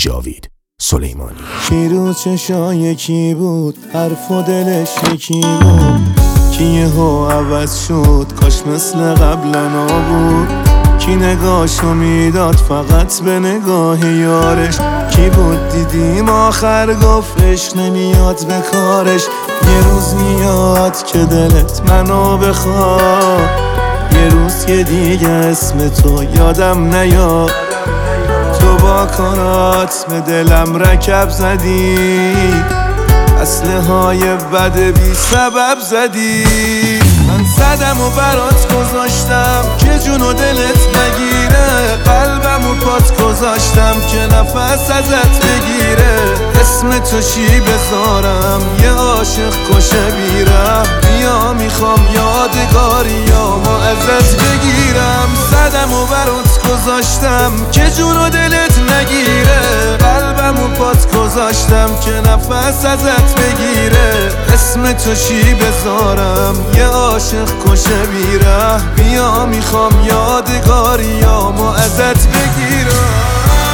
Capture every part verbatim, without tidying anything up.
جاوید سلیمانی. کی رو چشای یکی بود، حرف و دلش یکی بود، کی یهو عوض شد کاش مثل قبلا نبود. کی نگاهشو میداد فقط به نگاه یارش، کی بود دیدیم آخر گفت عشق نمیاد به کارش. یه روز میاد که دلت منو بخواد، یه روز که دیگه اسم تو یادم نیاد. تو با کارات به دلم رکب زدی، اسلحه های بد بی سبب زدی. من صدم و برات گذاشتم که جون و دلت نگیره، قلبم و پات گذاشتم که نفس ازت بگیره. اسم تو چی بذارم یه عاشق کشه بیرم، بیا میخوام یادگاریامو ازت بگیرم. صدم و برات گذاشتم که جون و دلت نگیره، قلبم و پات گذاشتم که نفس ازت بگیره. اسم تو چی بذارم یه عاشق کشه بیره، بیا میخوام یادگاریامو ازت بگیرم.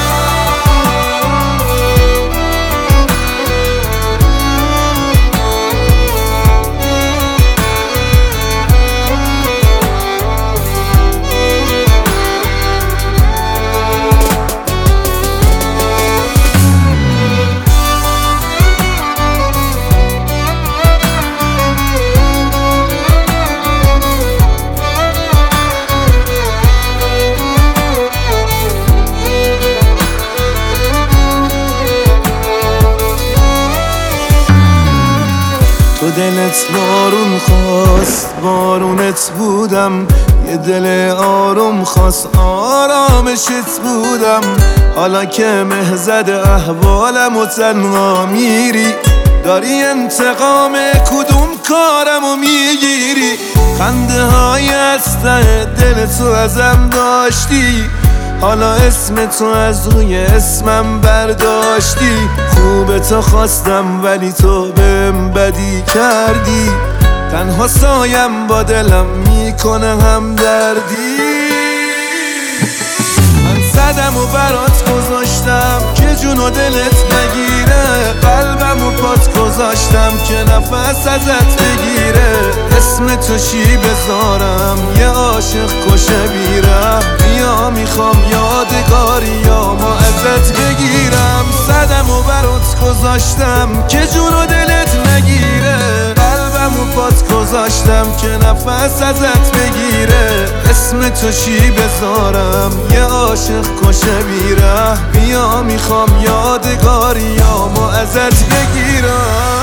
تو دلت بارون خواست بارونت بودم، یه دل آروم خواست آرامشت بودم. حالا که مهزد احوالم و تنها میری، داری انتقام کدوم کارمو میگیری. خنده های از ته دل تو ازم داشتی، حالا اسم تو از روی اسمم برداشتی. خوب تو خواستم ولی تو بهم بدی کردی، تنها سایم با دلم میکنه هم دردی. من صدم و برات گذاشتم که جون و دلت نگیره، قلبم و پات گذاشتم که نفس ازت بگیره. اسم تو چی بذارم یه عاشق کشه بیره، بیا میخوام یادگاریامو ازت بگیرم. صدم و برات گذاشتم که جون و دلت نگیره، قلبم و پات گذاشتم که نفس ازت بگیره. اسم تو چی بذارم یه عاشق کشه بیره، بیا میخوام یادگاریامو ازت بگیرم.